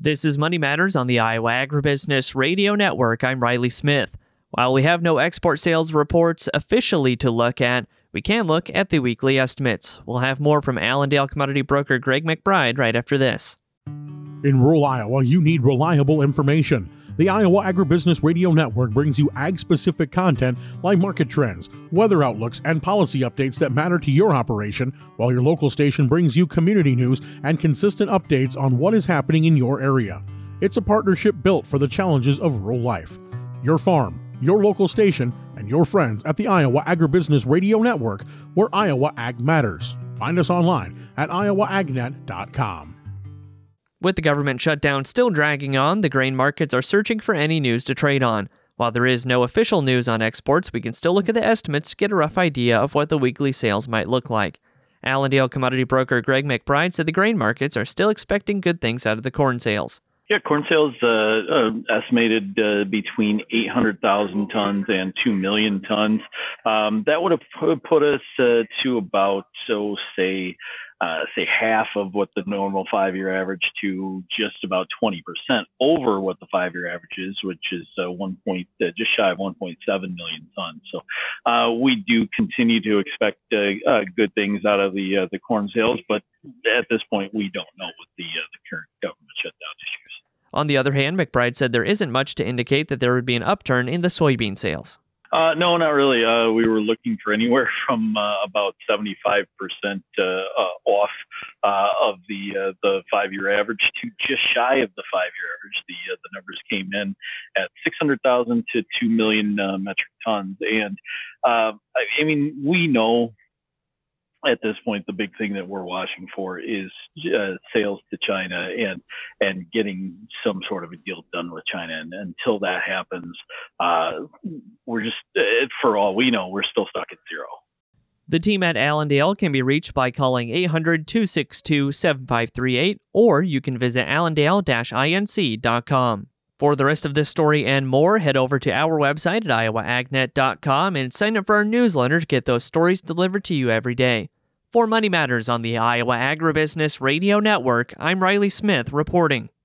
This is Money Matters on the Iowa Agribusiness Radio Network. I'm Riley Smith. While we have no export sales reports officially to look at, we can look at the weekly estimates. We'll have more from Allendale commodity broker Greg McBride right after this. In rural Iowa, you need reliable information. The Iowa Agribusiness Radio Network brings you ag-specific content like market trends, weather outlooks, and policy updates that matter to your operation, while your local station brings you community news and consistent updates on what is happening in your area. It's a partnership built for the challenges of rural life. Your farm, your local station, and your friends at the Iowa Agribusiness Radio Network, where Iowa Ag matters. Find us online at iowaagnet.com. With the government shutdown still dragging on, the grain markets are searching for any news to trade on. While there is no official news on exports, we can still look at the estimates to get a rough idea of what the weekly sales might look like. Allendale commodity broker Greg McBride said the grain markets are still expecting good things out of the corn sales. Yeah, corn sales estimated between 800,000 tons and 2 million tons. That would have put us to about, say half of what the normal 5-year average, to just about 20% over what the 5-year average is, which is just shy of 1.7 million tons. So we do continue to expect good things out of the corn sales, but at this point we don't know with the current government shutdown issues. On the other hand, McBride said there isn't much to indicate that there would be an upturn in the soybean sales. No, not really. We were looking for anywhere from about 75% off of the 5-year average to just shy of the 5-year average. The numbers came in at 600,000 to 2 million metric tons, and we know at this point the big thing that we're watching for is sales to China and getting some sort of a deal done with China. And until that happens, we're just, for all we know, we're still stuck at zero. The team at Allendale can be reached by calling 800-262-7538, or you can visit allendale-inc.com. For the rest of this story and more, head over to our website at iowaagnet.com and sign up for our newsletter to get those stories delivered to you every day. For Money Matters on the Iowa Agribusiness Radio Network, I'm Riley Smith reporting.